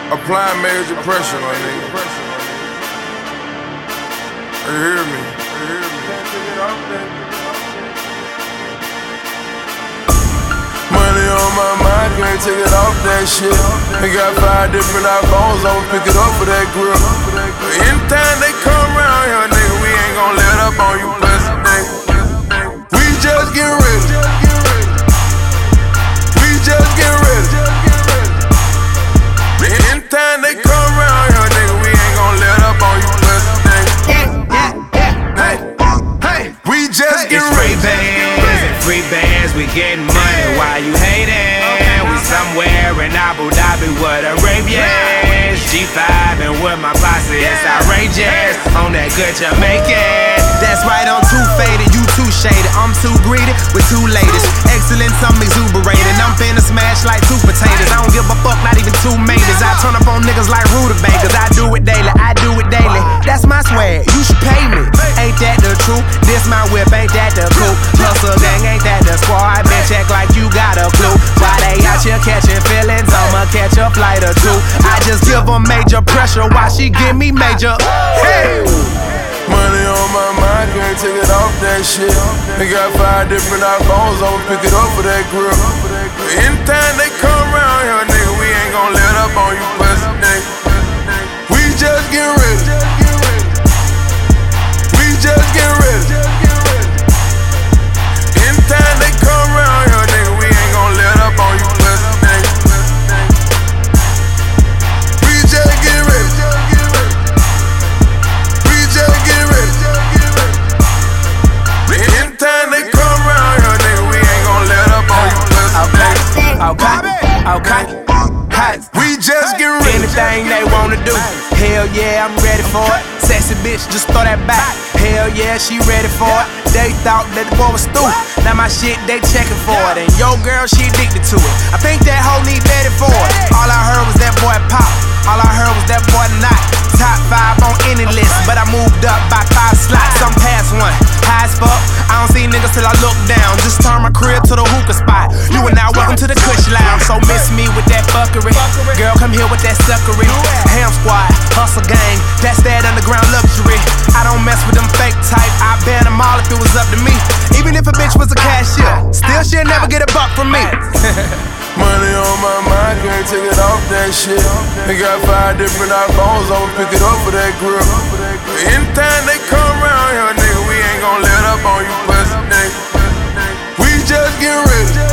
Applying major pressure, my nigga. You hear me? Money on my mind, can't take it off that shit. They got 5 different iPhones, I'ma pick it up for that grill. But anytime they come around here, nigga, we ain't gon' let up on you, pussy, nigga. We just get ready. We just get ready. Anytime they come around here, nigga, we ain't gon' let up on you, pussy, nigga. Hey, we just get ready. Free bands, we getting money. Why you hating? We somewhere in Abu Dhabi with Arabians. G5 and with my posse, it's outrageous. On that good Jamaican. That's right, I'm too faded, you too shaded. I'm too greedy with 2 ladies. Excellence, I'm exuberated. I'm finna smash like 2 potatoes. I don't give a fuck, not even 2 maters. I turn up on niggas like rutabagas. I do it daily, I do it daily. That's my swag, you should pay me. Ain't that the truth? This my whip, ain't that the coupe? Hustle gang, ain't that the squad? Bitch, act like you got a clue. Why they out here catching feelings? I'ma catch a flight or 2. I just give them major pressure while she give me major. Hey! Money on my mind, can't take it off that shit. They got 5 different iPhones, I'ma pick it up for that grill. But anytime they come around here, nigga, we ain't gon' let up on you, pussy, nigga. We just get ready. We just get ready. Anytime they come around here, nigga, we ain't gon' let up on you, pussy, nigga. We just get ready. Anytime they come around here, nigga, we ain't gon' let up on you, Okay. We just get ready. Anything they wanna do, hell yeah, I'm ready for it. Sexy bitch, just throw that back. Hell yeah, she ready for it. They thought that the boy was stupid. Now my shit, they checking for it. And yo girl, she addicted to it. I think that hoe need better for it. All I heard was that boy pop. All I heard was that boy not. Top 5 on any list, but I moved up by 5 slots. I'm past 1, high as fuck. I don't see niggas till I look down. Just turn my crib to the hookah spot. You are now welcome to the Kush Lounge. So miss me with that fuckery. Girl, come here with that suckery. Ham squad, hustle gang, that's that underground luxury. I don't mess with them fake type. I ban them all if it was up to me. Even if a bitch was a cashier, still she'll never get a buck from me. Money on my mind, can't take it off that shit. They got 5 different iPhones, I'ma pick it up for that grill. But anytime they come around here, nigga, we ain't gon' let up on you, pussy, nigga. We just get ready.